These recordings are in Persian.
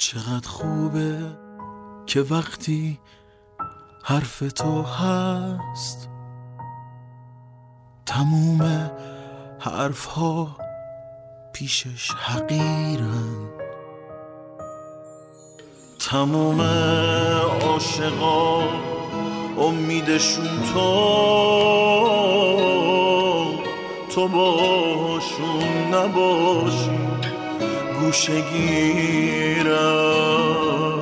چقدر خوبه که وقتی حرف تو هست تموم حرف ها پیشش حقیرن. تموم عاشقا امیدشون تو باشون نباشی گوشه گیرم.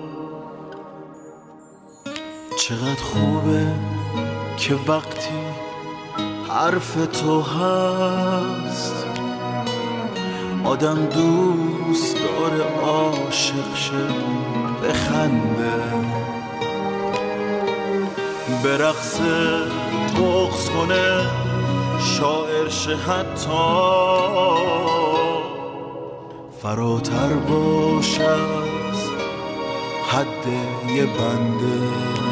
چقدر خوبه که وقتی حرف تو هست آدم دوست داره عاشق شه، بخنده، برقصه، بغض کنه، شاعر شه، حتی فراتر باشه از حد یه بنده.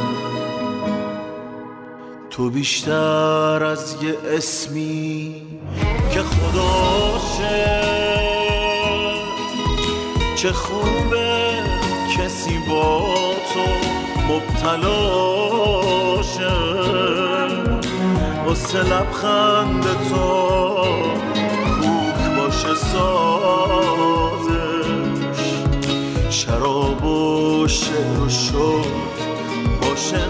تو بیشتر از یه اسمی که خداشه، چه خوبه کسی با تو مبتلاشه، واسه لبخند تو کوک باشه سازش، شراب و شعر و شکر باشه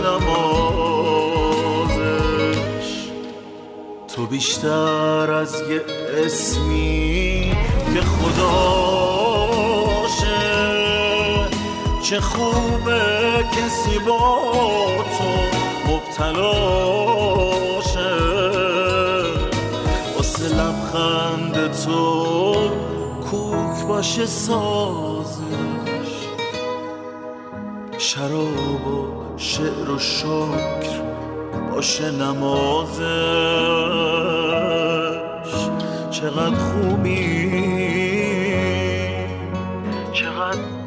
نمازش. تو بیشتر از یه اسمی که خداشه، چه خوبه کسی با تو مبتلاشه، واسه لبخند تو کوک باشه سازش، شراب و شعر و شکر باشه نمازش. چقدر خوبی، چقدر